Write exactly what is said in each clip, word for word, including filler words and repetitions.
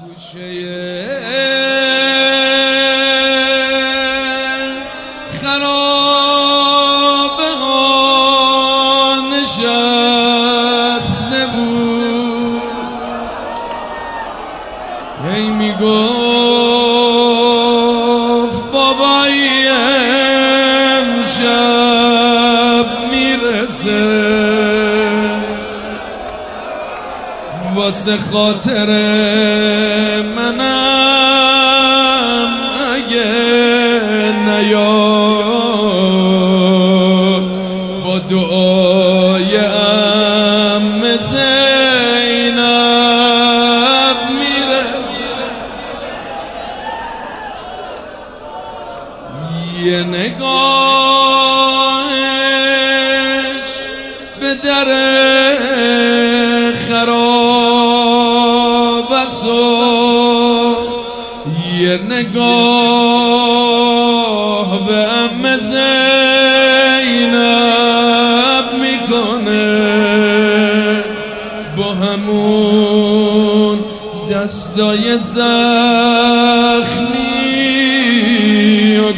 گوشه خرابه ها نشسته بود، هی میگفت بابایی امشب میرسه واسه خاطر منم اگه نیاد با دعای عم زینب میرسه. یه نگاهش به در خراب است و یه نگاه به عم زینب میکنه، با همون دستای زخمی و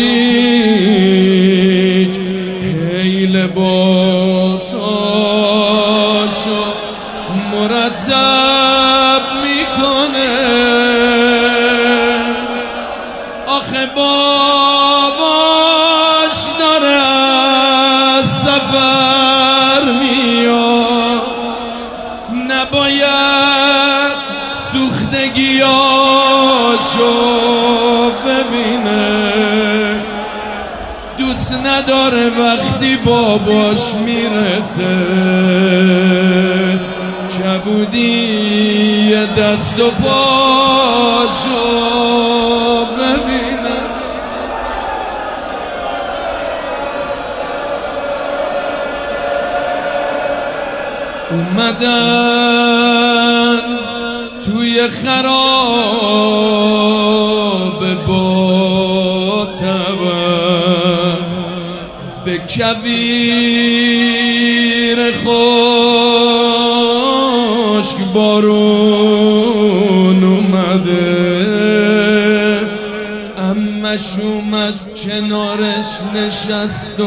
کوچیک هی لباساشو مرتب میکنه. آخه باباش داره از سفر میاد، نباید سوختگیاشو ببینه، دوست نداره وقتی باباش میرسه کبودی دست و پاشو ببینه. اومدن توی خراب با تبر به کویر خشک بارون اومده، عمش اومد کنارش نشست و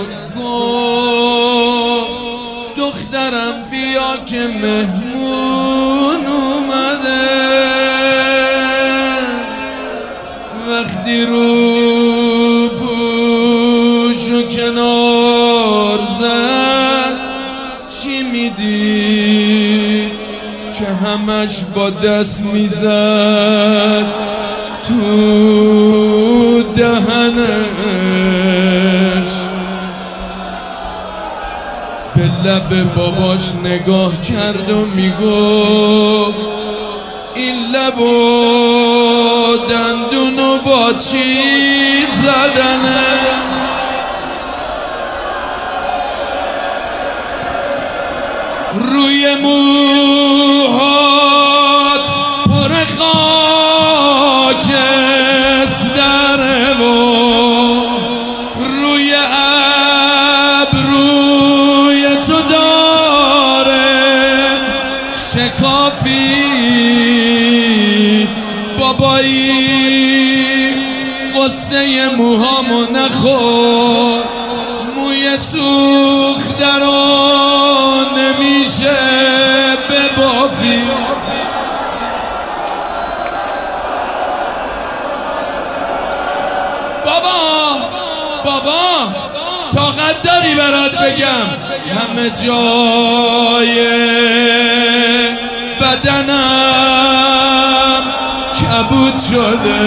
گفت دخترم بیا که مهمون اومده. وقتی رو پوشو کنار زد چی میدید که همش با دست میزد تو دهنش، به لب باباش نگاه کرد و میگفت این لب و دندونو با چی زدنه؟ روی موهات پر خاکستره و روی ابروی تو داره شکافی. بابایی قصه موهامو نخور، موی سوخته رو نمیشه ببافی. بابا بابا طاقت داری برات بگم همه جای بدنم کبود شده،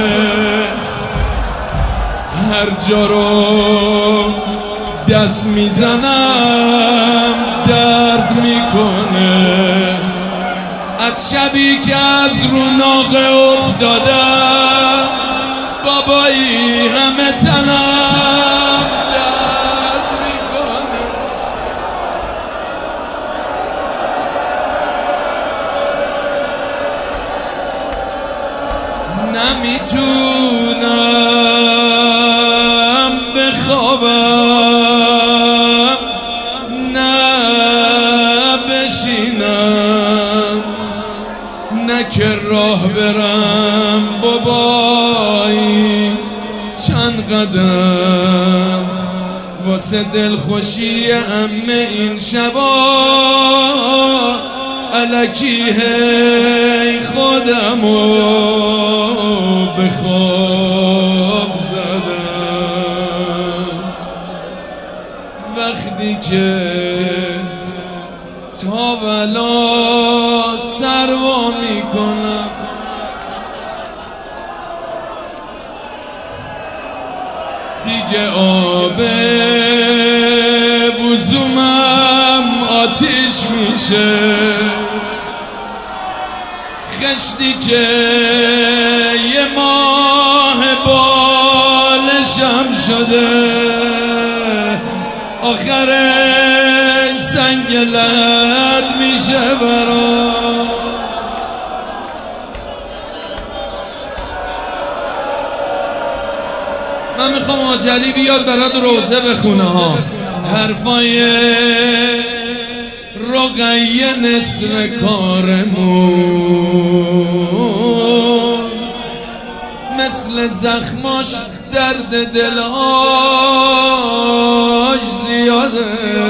هر جا رو دست میزنم درد میکنه، از شبی که از رو ناقه افتادم بابایی همه تنم درد میکنه. نمیتونم بخوابم نه بشینم، نه که راه راه برم بابایی چند قدم واسه دلخوشی عمه این شبا الکی هی خودمو به خواب زدم وقتی که تا ولا سروا میکنم دیگه آب وضومم آتیش میشه خشتی که یه ماه بالشم شده آخرش سنگ لد میشه برام من میخوام آجلی بیاد برات روزه بخونه ها حرفای رقیه نصف کارمون مثل زخماش درد دلهاش زیاده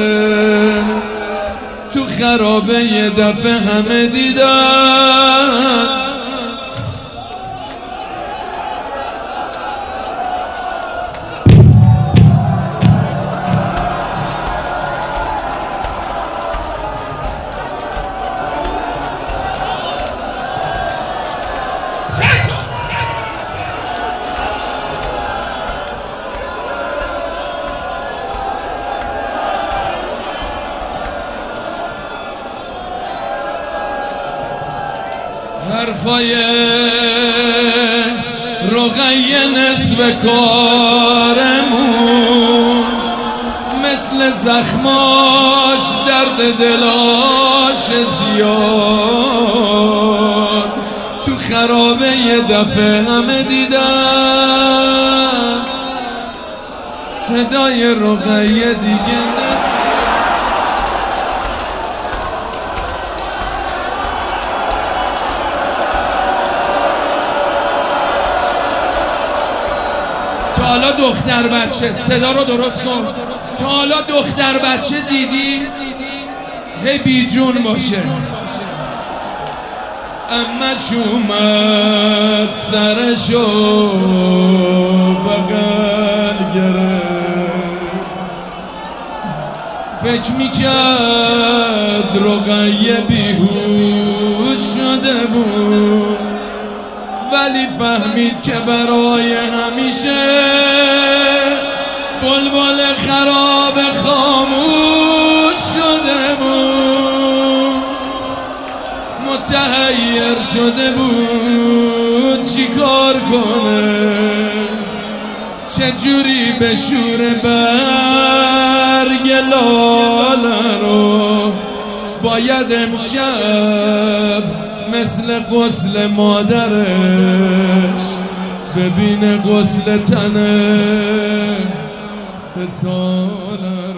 تو خرابه یه دفعه همه دیدن حرفای رقیه نصف کارمون مثل زخماش درد دلاش زیاد تو خرابه یه دفعه همه دیدن صدای رقیه دیگه نه تا حالا دختر بچه صدا رو درست کن تا حالا دختر بچه دیدی هی بی جون باشه امش اومد سرشو بغل گرفت فکر میکرد رقیه بیهوش شده بود ولی فهمید که برای همیشه بلبل خراب خاموش شده بود متحیر شده بود چی کار کنه چجوری به شور برگ لاله رو باید امشب مثل غسل مادرش ببینه غسل تنه سه ساله